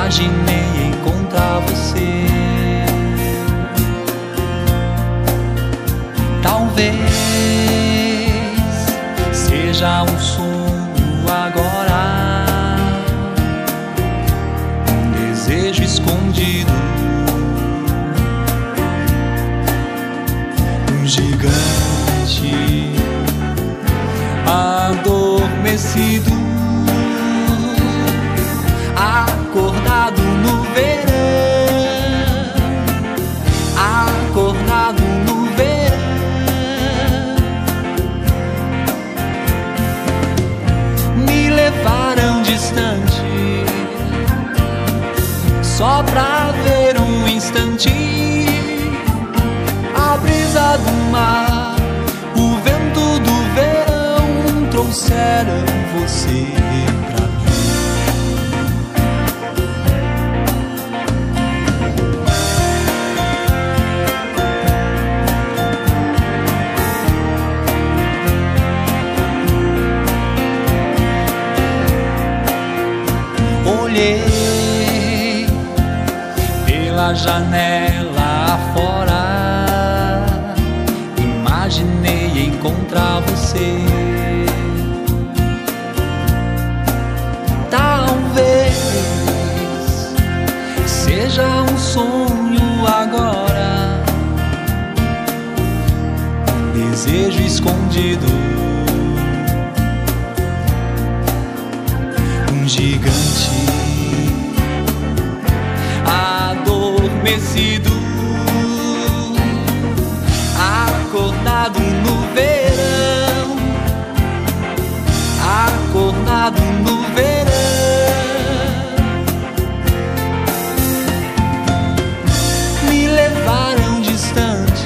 Imaginei encontrar você. Talvez seja um sonho agora, um desejo escondido, um gigante adormecido, acordado no verão, acordado no verão. Me levaram distante, só pra ver um instante a brisa do mar, o vento do verão trouxeram você pra mim. Olhei pela janela fora, imaginei encontrar você. Talvez seja um sonho agora, um desejo escondido, um gigante adormecido, acordado no verão, acordado no verão. Me levaram distante,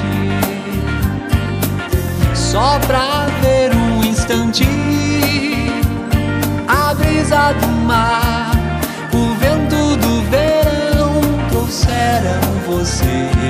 só pra ver um instante a brisa do mar, o vento do verão trouxeram você.